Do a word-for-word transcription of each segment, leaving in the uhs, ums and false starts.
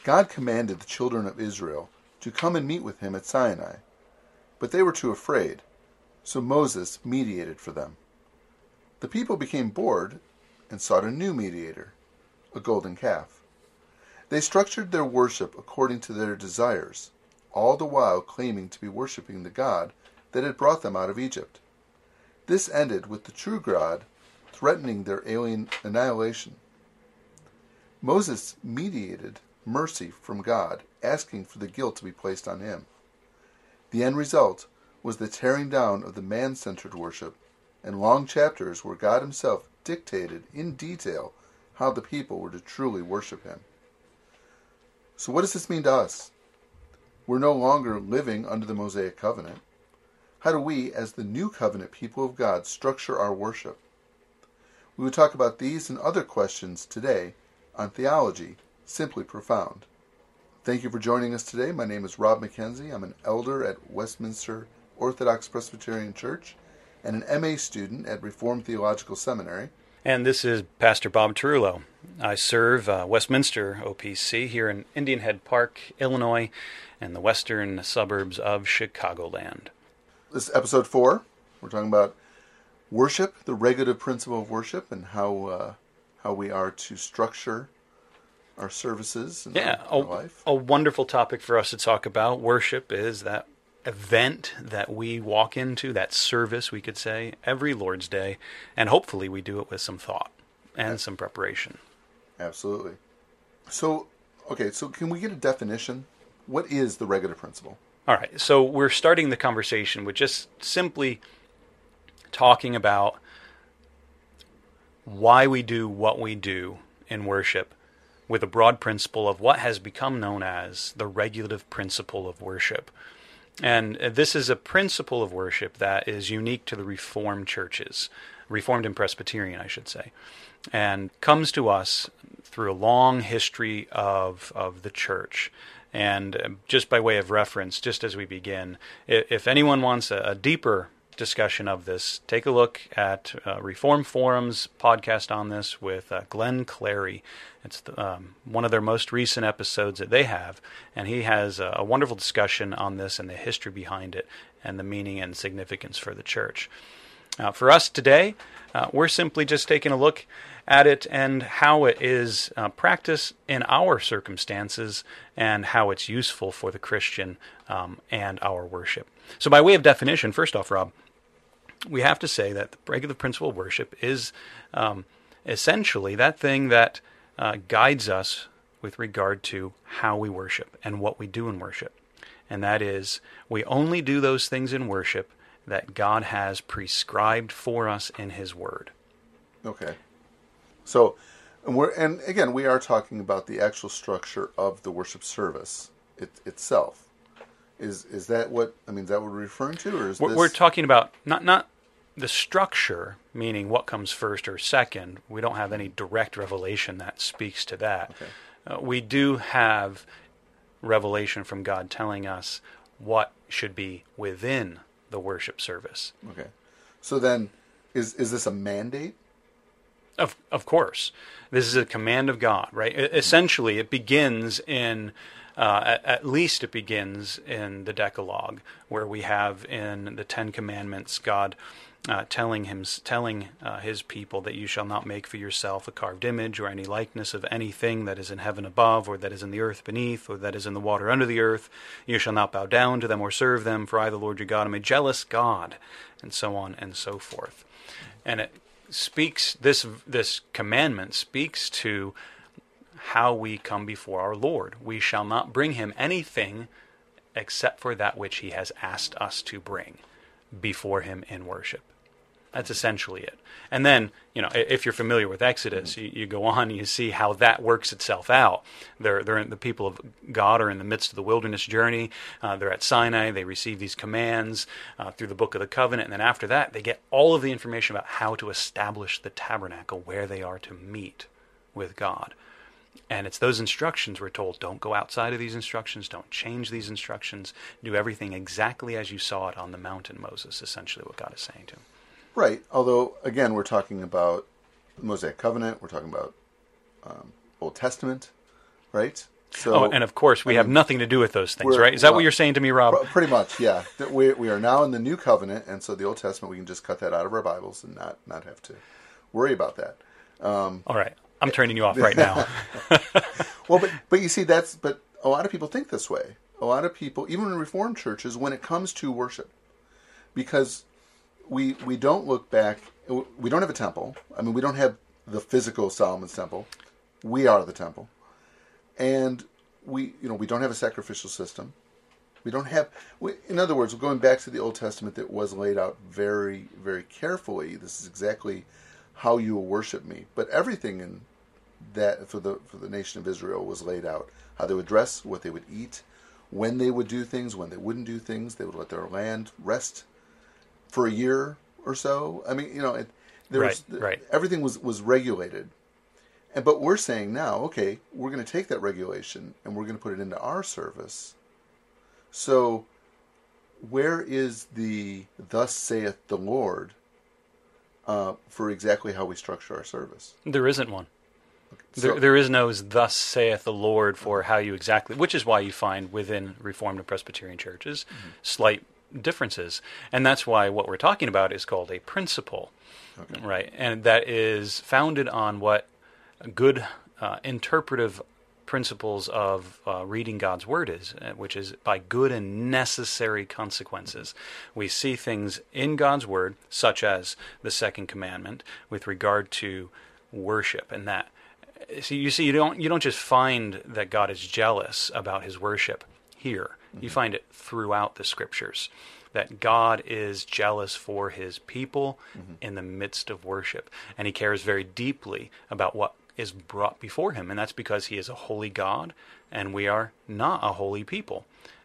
God commanded the children of Israel to come and meet with him at Sinai, but they were too afraid, so Moses mediated for them. The people became bored and sought a new mediator, a golden calf. They structured their worship according to their desires, all the while claiming to be worshiping the God that had brought them out of Egypt. This ended with the true God threatening their alien annihilation. Moses mediated mercy from God, asking for the guilt to be placed on him. The end result was the tearing down of the man-centered worship and long chapters where God himself dictated in detail how the people were to truly worship him. So what does this mean to us? We're no longer living under the Mosaic covenant. How do we, as the new covenant people of God, structure our worship? We will talk about these and other questions today on Theology, Simply Profound. Thank you for joining us today. My name is Rob McKenzie. I'm an elder at Westminster Orthodox Presbyterian Church and an M A student at Reformed Theological Seminary. And this is Pastor Bob Tarullo. I serve uh, Westminster O P C here in Indian Head Park, Illinois, and the western suburbs of Chicagoland. This is episode four. We're talking about worship, the regulative principle of worship, and how uh, how we are to structure our services and yeah, our, our a, life. A wonderful topic for us to talk about. Worship is that event that we walk into, that service, we could say, every Lord's Day, and hopefully we do it with some thought and yeah. some preparation. Absolutely. So, okay, so can we get a definition? What is the regulative principle? All right, so we're starting the conversation with just simply talking about why we do what we do in worship with a broad principle of what has become known as the regulative principle of worship. And this is a principle of worship that is unique to the Reformed churches, Reformed and Presbyterian, I should say, and comes to us through a long history of of the church. And just by way of reference, just as we begin, if anyone wants a, a deeper discussion of this, take a look at uh, Reform Forum's podcast on this with uh, Glenn Clary. It's the, um, one of their most recent episodes that they have, and he has a, a wonderful discussion on this and the history behind it and the meaning and significance for the church. Uh, for us today, uh, we're simply just taking a look at it and how it is uh, practiced in our circumstances and how it's useful for the Christian um, and our worship. So by way of definition, first off, Rob, we have to say that the regulative principle of worship is um, essentially that thing that uh, guides us with regard to how we worship and what we do in worship. And that is, we only do those things in worship that God has prescribed for us in His Word. Okay. So, and we're and again, we are talking about the actual structure of the worship service it, itself. Is is that what I mean? Is that what we're referring to, or is we're, this... we're talking about not not the structure, meaning what comes first or second. We don't have any direct revelation that speaks to that. Okay. Uh, we do have revelation from God telling us what should be within the worship service. Okay. So then, is is this a mandate? Of of course, this is a command of God, right? E- essentially, it begins in. Uh, at, at least it begins in the Decalogue, where we have in the Ten Commandments God uh, telling him, telling uh, His people that you shall not make for yourself a carved image or any likeness of anything that is in heaven above, or that is in the earth beneath, or that is in the water under the earth. You shall not bow down to them or serve them, for I, the Lord your God, am a jealous God, and so on and so forth. And it speaks, this this commandment speaks to how we come before our Lord. We shall not bring Him anything except for that which He has asked us to bring before Him in worship. That's essentially it. And then, you know, if you're familiar with Exodus, you, you go on and you see how that works itself out. They're, they're in, the people of God are in the midst of the wilderness journey. Uh, they're at Sinai. They receive these commands uh, through the Book of the Covenant. And then after that, they get all of the information about how to establish the tabernacle, where they are to meet with God. And it's those instructions we're told, don't go outside of these instructions, don't change these instructions, do everything exactly as you saw it on the mountain, Moses, essentially what God is saying to him. Right, although, again, we're talking about the Mosaic Covenant, we're talking about um, Old Testament, right? So, oh, and of course, we I have mean, nothing to do with those things, we're- right? Is that well, what you're saying to me, Rob? pr- pretty much, yeah. That We we are now in the new covenant, and so the Old Testament, we can just cut that out of our Bibles and not not have to worry about that. Um, All right, I'm turning you off right now. well, but but you see, that's but a lot of people think this way. A lot of people, even in Reformed churches, when it comes to worship, because we we don't look back. We don't have a temple. I mean, we don't have the physical Solomon's temple. We are the temple. And we, you know, we don't have a sacrificial system. We don't have, we, in other words, going back to the Old Testament, that was laid out very, very carefully. This is exactly how you will worship me. But everything in that for the for the nation of Israel was laid out: how they would dress, what they would eat, when they would do things, when they wouldn't do things. They would let their land rest for a year or so. I mean, you know, it, there Right, was right. everything was was regulated. And but we're saying now, okay, we're going to take that regulation and we're going to put it into our service. So, where is the "Thus saith the Lord" uh, for exactly how we structure our service? There isn't one. So- There, there is no "Thus saith the Lord" for how you exactly, which is why you find within Reformed and Presbyterian churches Mm-hmm. slight differences, and that's why what we're talking about is called a principle, Okay. right? And that is founded on what good uh, interpretive principles of uh, reading God's Word is, uh, which is by good and necessary consequences. We see things in God's Word, such as the second commandment, with regard to worship, and that. So you see, you don't you don't just find that God is jealous about His worship here. Mm-hmm. You find it throughout the Scriptures, that God is jealous for His people mm-hmm. in the midst of worship, and He cares very deeply about what is brought before Him, and that's because He is a holy God, and we are not a holy people,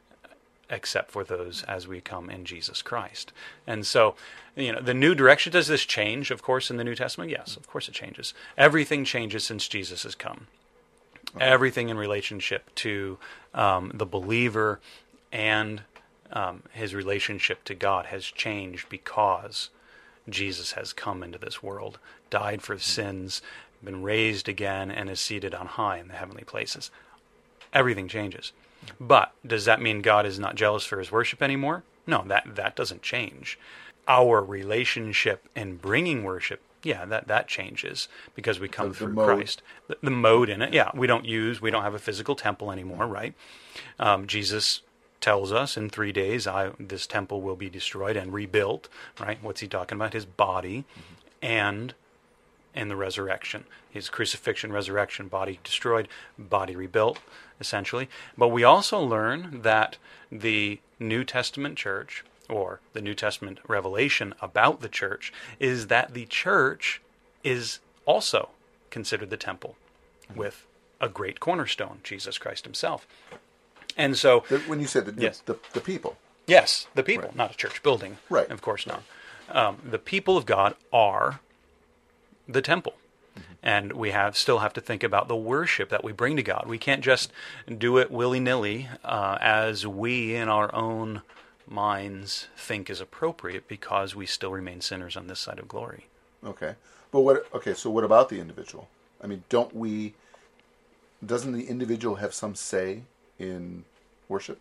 except for those as we come in Jesus Christ. And so, you know, the new direction, does this change, of course, in the New Testament? Yes, of course it changes. Everything changes since Jesus has come. Okay. Everything in relationship to um, the believer and um, his relationship to God has changed because Jesus has come into this world, died for sins, been raised again, and is seated on high in the heavenly places. Everything changes. But does that mean God is not jealous for His worship anymore? No, that, that doesn't change. Our relationship in bringing worship, yeah, that, that changes because we come the, through the mode. Christ. The, the mode in it, yeah, we don't use, we don't have a physical temple anymore, right? Um, Jesus tells us in three days, I, this temple will be destroyed and rebuilt, right? What's He talking about? His body mm-hmm. and in the resurrection. His crucifixion, resurrection, body destroyed, body rebuilt, essentially. But we also learn that the New Testament church, or the New Testament revelation about the church, is that the church is also considered the temple with a great cornerstone, Jesus Christ Himself. And so... The, when you said the, yes. the, the people. Yes, the people, right. not a church building. Right. Of course not. Um, the people of God are the temple. Mm-hmm. And we have still have to think about the worship that we bring to God. We can't just do it willy-nilly uh, as we in our own minds think is appropriate, because we still remain sinners on this side of glory. Okay. But what okay, so what about the individual? I mean, don't we doesn't the individual have some say in worship?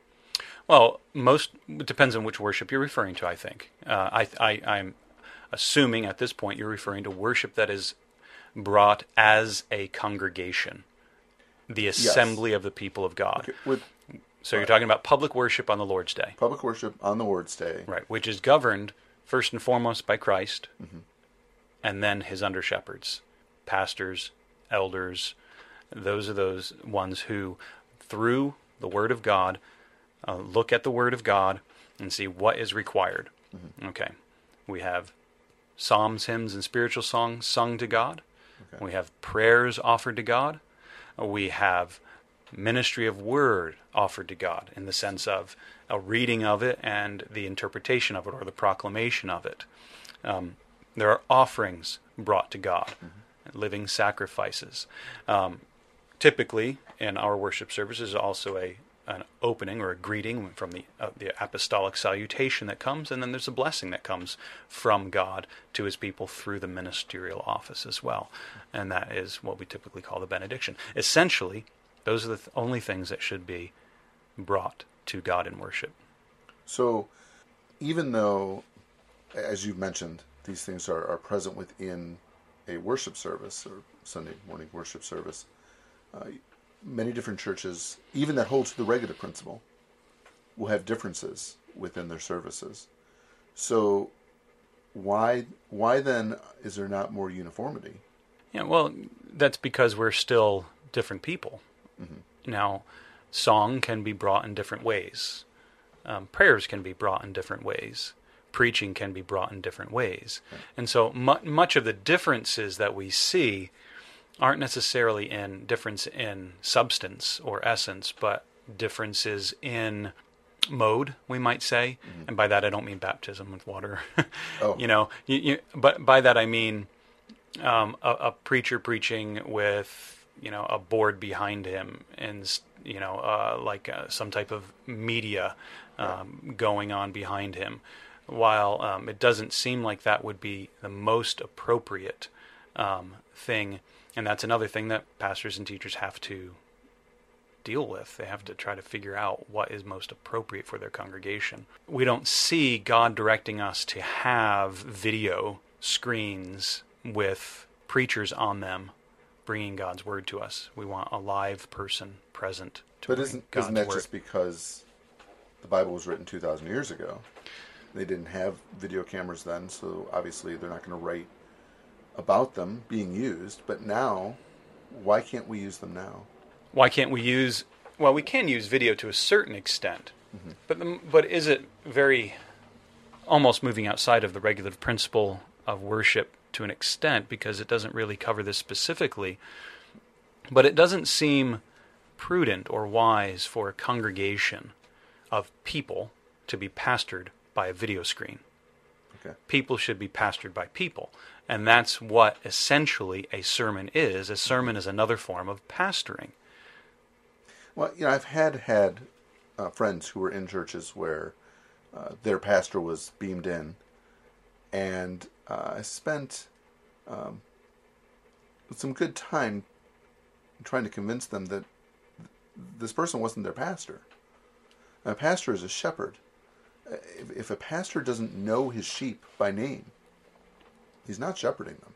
Well, most it depends on which worship you're referring to, I think. Uh, I, I, I'm assuming at this point you're referring to worship that is brought as a congregation, the assembly yes. of the people of God. Okay. With, so you're talking about public worship on the Lord's Day. Public worship on the Lord's Day. Right, which is governed first and foremost by Christ, mm-hmm. and then His under-shepherds, pastors, elders. Those are those ones who, through the Word of God, uh, look at the Word of God and see what is required. Mm-hmm. Okay, we have psalms, hymns, and spiritual songs sung to God. Okay. We have prayers offered to God. We have ministry of word offered to God in the sense of a reading of it and the interpretation of it, or the proclamation of it. Um, there are offerings brought to God, mm-hmm. living sacrifices. Um, typically, in our worship services, also a an opening or a greeting from the uh, the apostolic salutation that comes, and then there's a blessing that comes from God to His people through the ministerial office as well, and that is what we typically call the benediction. Essentially, Those are the th- only things that should be brought to God in worship. So, even though, as you've mentioned, these things are, are present within a worship service or Sunday morning worship service, uh, many different churches, even that hold to the regulative principle, will have differences within their services. So, why why then is there not more uniformity? Yeah, well, that's because we're still different people. Mm-hmm. Now, song can be brought in different ways. Um, prayers can be brought in different ways. Preaching can be brought in different ways. Right. And so mu- much of the differences that we see aren't necessarily in difference in substance or essence, but differences in mode, we might say. Mm-hmm. And by that I don't mean baptism with water. oh. You know, you, you, but by that I mean um, a, a preacher preaching with, you know, a board behind him and, you know, uh, like uh, some type of media um, right. going on behind him. While um, it doesn't seem like that would be the most appropriate um, thing, and that's another thing that pastors and teachers have to deal with. They have to try to figure out what is most appropriate for their congregation. We don't see God directing us to have video screens with preachers on them bringing God's word to us. We want a live person present to but bring isn't, God's isn't that word. Just because the Bible was written two thousand years ago? They didn't have video cameras then, so obviously they're not going to write about them being used. But now, why can't we use them now? Why can't we use... Well, we can use video to a certain extent, mm-hmm. but the, but is it very... almost moving outside of the regulative principle of worship to an extent, because it doesn't really cover this specifically, but it doesn't seem prudent or wise for a congregation of people to be pastored by a video screen. Okay. People should be pastored by people. And that's what essentially a sermon is. A sermon is another form of pastoring. Well, you know, I've had had uh, friends who were in churches where uh, their pastor was beamed in, and uh, I spent um, some good time trying to convince them that this person wasn't their pastor. A pastor is a shepherd. If, if a pastor doesn't know his sheep by name, he's not shepherding them.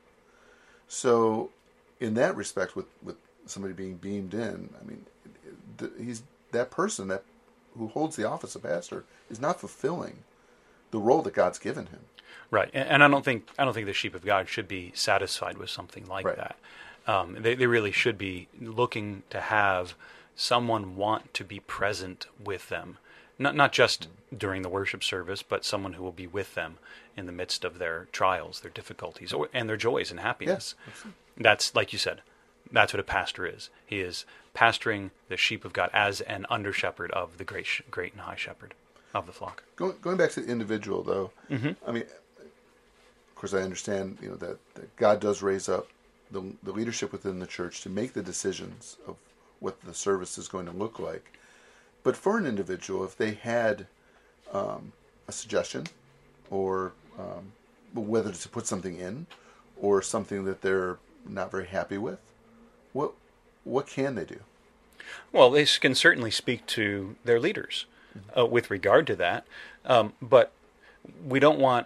So, in that respect, with, with somebody being beamed in, I mean, he's that person that who holds the office of pastor is not fulfilling the role that God's given him. Right, and, and I don't think I don't think the sheep of God should be satisfied with something like right. that. Um, they they really should be looking to have someone want to be present with them. Not not just during the worship service, but someone who will be with them in the midst of their trials, their difficulties, or, and their joys and happiness. Yeah. That's, like you said, that's what a pastor is. He is pastoring the sheep of God as an under-shepherd of the great great and high shepherd of the flock. Going, going back to the individual, though, mm-hmm. I mean, of course, I understand you know that, that God does raise up the, the leadership within the church to make the decisions of what the service is going to look like. But for an individual, if they had um, a suggestion, or um, whether to put something in, or something that they're not very happy with, what what can they do? Well, they can certainly speak to their leaders mm-hmm. uh, with regard to that, um, but we don't want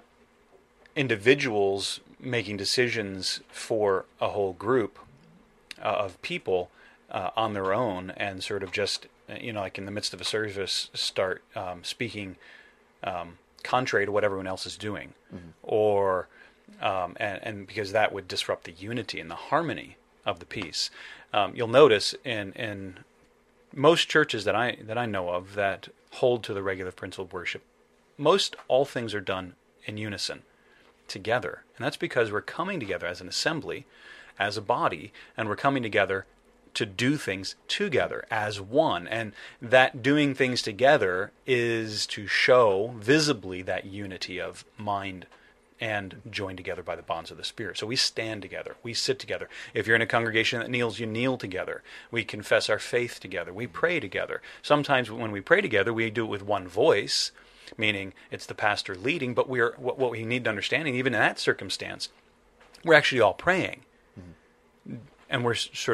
individuals making decisions for a whole group uh, of people uh, on their own and sort of just, you know, like in the midst of a service, start um, speaking um, contrary to what everyone else is doing, mm-hmm. or um, and, and because that would disrupt the unity and the harmony of the piece. Um, you'll notice in in most churches that I that I know of that hold to the regulative principle of worship, most all things are done in unison, together, and that's because we're coming together as an assembly, as a body, and we're coming together to do things together as one. And that doing things together is to show visibly that unity of mind and joined together by the bonds of the Spirit. So we stand together. We sit together. If you're in a congregation that kneels, you kneel together. We confess our faith together. We pray together. Sometimes when we pray together, we do it with one voice, meaning it's the pastor leading, but we're what, what we need to understand, and even in that circumstance, we're actually all praying. Mm-hmm. And we're sort of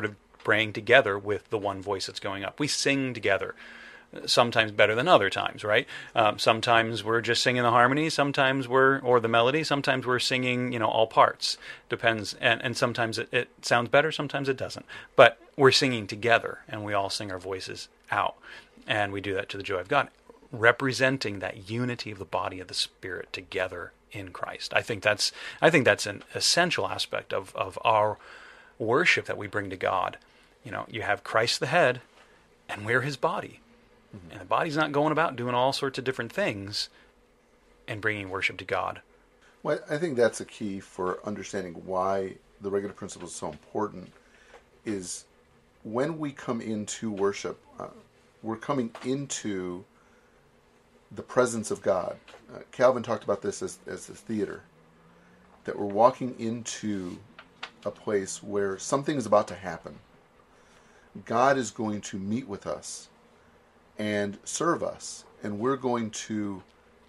praying together with the one voice that's going up. We sing together, sometimes better than other times, right? Um, sometimes we're just singing the harmony, sometimes we're, or the melody, sometimes we're singing, you know, all parts. Depends, and, and sometimes it, it sounds better, sometimes it doesn't. But we're singing together, and we all sing our voices out. And we do that to the joy of God, representing that unity of the body of the Spirit together in Christ. I think that's I think that's an essential aspect of, of our worship that we bring to God. You know, you have Christ the head, and we're his body. Mm-hmm. And the body's not going about doing all sorts of different things and bringing worship to God. Well, I think that's a key for understanding why the regular principle is so important, is when we come into worship, uh, we're coming into the presence of God. Uh, Calvin talked about this as, as the theater, that we're walking into a place where something is about to happen. God is going to meet with us and serve us, and we're going to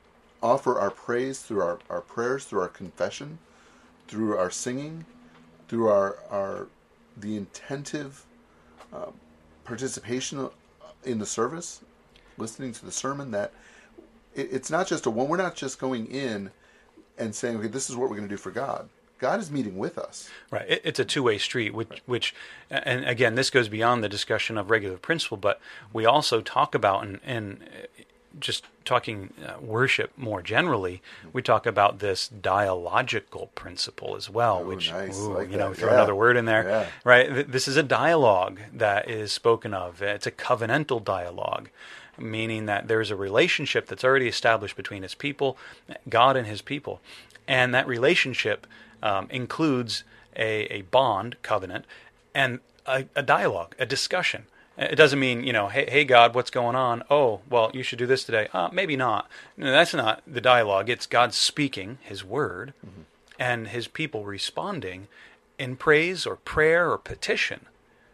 offer our praise through our, our prayers, through our confession, through our singing, through our, our the intentive uh, participation in the service, listening to the sermon. That it, it's not just a one. We're not just going in and saying, okay, this is what we're going to do for God. God is meeting with us. Right. It, it's a two-way street, which, right. which, and again, this goes beyond the discussion of regular principle, but we also talk about, and, and just talking uh, worship more generally, mm-hmm. we talk about this dialogical principle as well, ooh, which, nice. ooh, like you know, that. throw yeah. another word in there, yeah. right? This is a dialogue that is spoken of. It's a covenantal dialogue, meaning that there's a relationship that's already established between his people, God and his people, and that relationship Um, includes a, a bond, covenant, and a, a dialogue, a discussion. It doesn't mean, you know, hey, hey, God, what's going on? Oh, well, you should do this today. Uh, maybe not. No, that's not the dialogue. It's God speaking his word, mm-hmm. and his people responding in praise or prayer or petition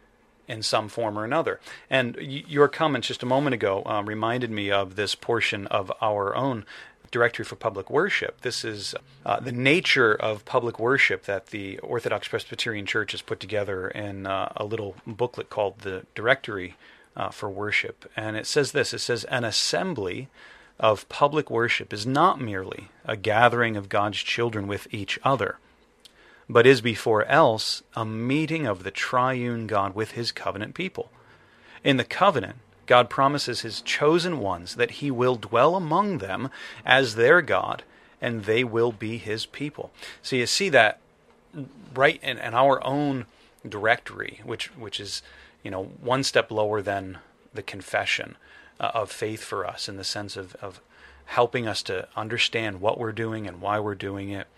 in some form or another. And y- your comments just a moment ago um, reminded me of this portion of our own Directory for Public Worship. This is uh, the nature of public worship that the Orthodox Presbyterian Church has put together in uh, a little booklet called the Directory uh, for Worship. And it says this, it says, an assembly of public worship is not merely a gathering of God's children with each other, but is before else a meeting of the triune God with his covenant people. In the covenant, God promises his chosen ones that he will dwell among them as their God, and they will be his people. So you see that right in, in our own directory, which which is, you know, one step lower than the confession uh, of faith for us, in the sense of, of helping us to understand what we're doing and why we're doing it.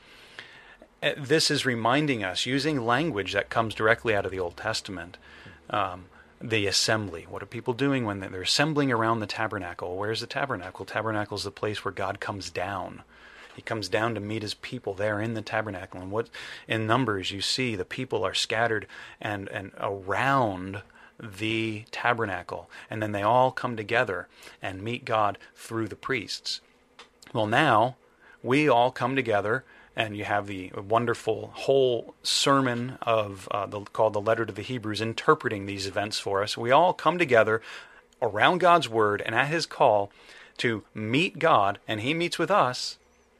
This is reminding us, using language that comes directly out of the Old Testament, um, the assembly. What are people doing when they're assembling around the tabernacle? Where's the tabernacle? Tabernacle is the place where God comes down. He comes down to meet his people there in the tabernacle. And what in Numbers you see, the people are scattered and, and around the tabernacle. And then they all come together and meet God through the priests. Well, now we all come together, and you have the wonderful whole sermon of uh, the, called the Letter to the Hebrews, interpreting these events for us. We all come together around God's Word and at his call to meet God, and he meets with us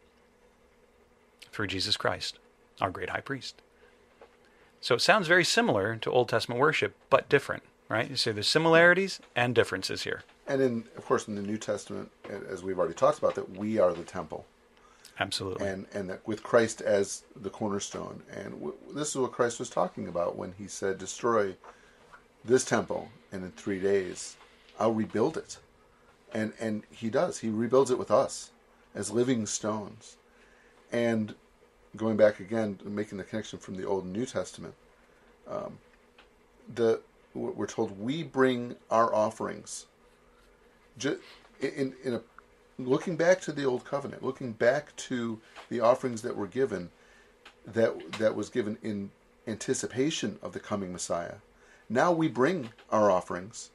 through Jesus Christ, our great high priest. So it sounds very similar to Old Testament worship, but different, right? You see there's similarities and differences here. And in, of course, in the New Testament, as we've already talked about, that we are the temple. Absolutely. And and that with Christ as the cornerstone. And w- this is what Christ was talking about when he said, destroy this temple, and in three days I'll rebuild it. And and he does. He rebuilds it with us as living stones. And going back again, making the connection from the Old and New Testament, um, the we're told we bring our offerings. Just in, in a Looking back to the Old Covenant, looking back to the offerings that were given, that that was given in anticipation of the coming Messiah. Now we bring our offerings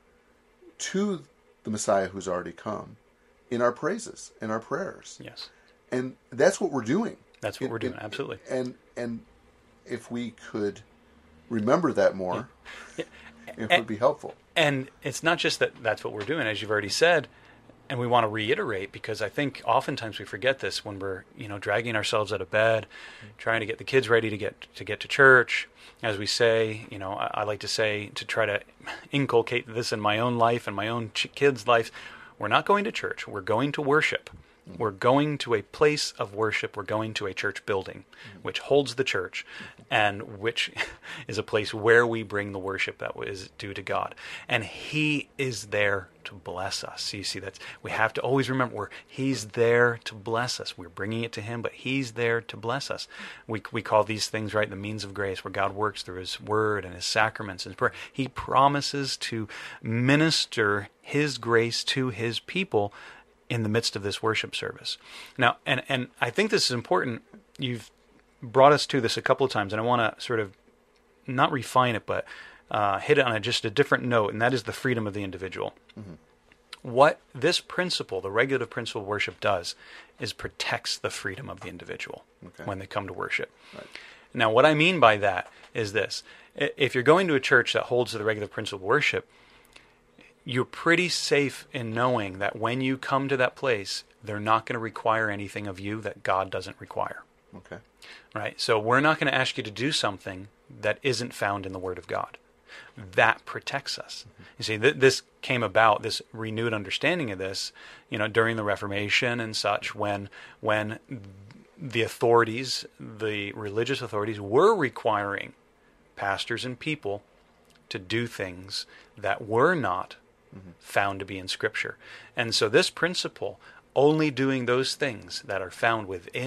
to the Messiah who's already come in our praises and our prayers. Yes. And that's what we're doing. That's what in, we're doing, in, absolutely. And and if we could remember that more, Yeah. it And- would be helpful. And it's not just that that's what we're doing, as you've already said, and we want to reiterate, because I think oftentimes we forget this when we're, you know, dragging ourselves out of bed, trying to get the kids ready to get to get to church. As we say, you know, I, I like to say, to try to inculcate this in my own life and my own ch- kids' life, we're not going to church. We're going to worship. We're going to a place of worship. We're going to a church building, which holds the church, and which is a place where we bring the worship that is due to God. And He is there to bless us. So you see, that's, we have to always remember, we're, He's there to bless us. We're bringing it to Him, but He's there to bless us. We we call these things, right, the means of grace, where God works through His Word and His sacraments and His prayer. He promises to minister His grace to His people in the midst of this worship service. Now, and, and I think this is important. You've brought us to this a couple of times, and I want to sort of not refine it, but uh, hit it on a, just a different note, and that is the freedom of the individual. Mm-hmm. What this principle, the regulative principle of worship, does is protects the freedom of the individual Okay. when they come to worship. Right. Now, what I mean by that is this. If you're going to a church that holds to the regulative principle of worship, you're pretty safe in knowing that when you come to that place, they're not going to require anything of you that God doesn't require. Okay. Right? So we're not going to ask you to do something that isn't found in the Word of God. That protects us. Mm-hmm. You see, th- this came about, this renewed understanding of this, you know, during the Reformation and such, when when the authorities, the religious authorities, were requiring pastors and people to do things that were not mm-hmm. found to be in Scripture. And so this principle, only doing those things that are found within